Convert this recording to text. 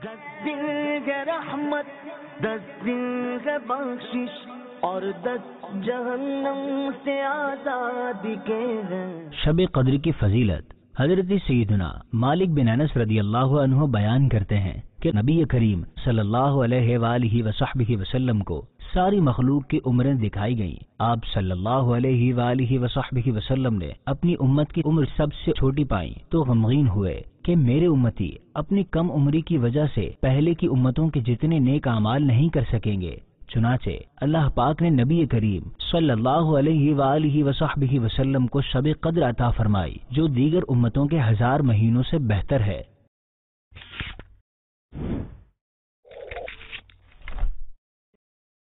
10 दिन है रहमत, 10 दिन है बख्शिश और 10 जहन्नम से आजादी के हैं। शब कद्र की फजीलत हजरत सैयदना मालिक बिन अनस रदियल्लाहु अन्हु बयान करते हैं कि नबी करीम सल्लल्लाहु अलैहि वसल्लम को सारी मखलूक की उम्रें दिखाई गईं। आप सल्लल्लाहु अलैहि वसल्लम ने अपनी उम्मत की उम्र सबसे छोटी पाई तो गमगीन हुए कि मेरे उम्मती अपनी कम उम्री की वजह से पहले की उम्मतों के जितने नेक अमाल नहीं कर सकेंगे। चुनाचे अल्लाह पाक ने नबी करीम सल्लल्लाहु अलैहि वसल्लम को शब कद्र अता फरमाई, जो दीगर उम्मतों के 1000 महीनों से बेहतर है।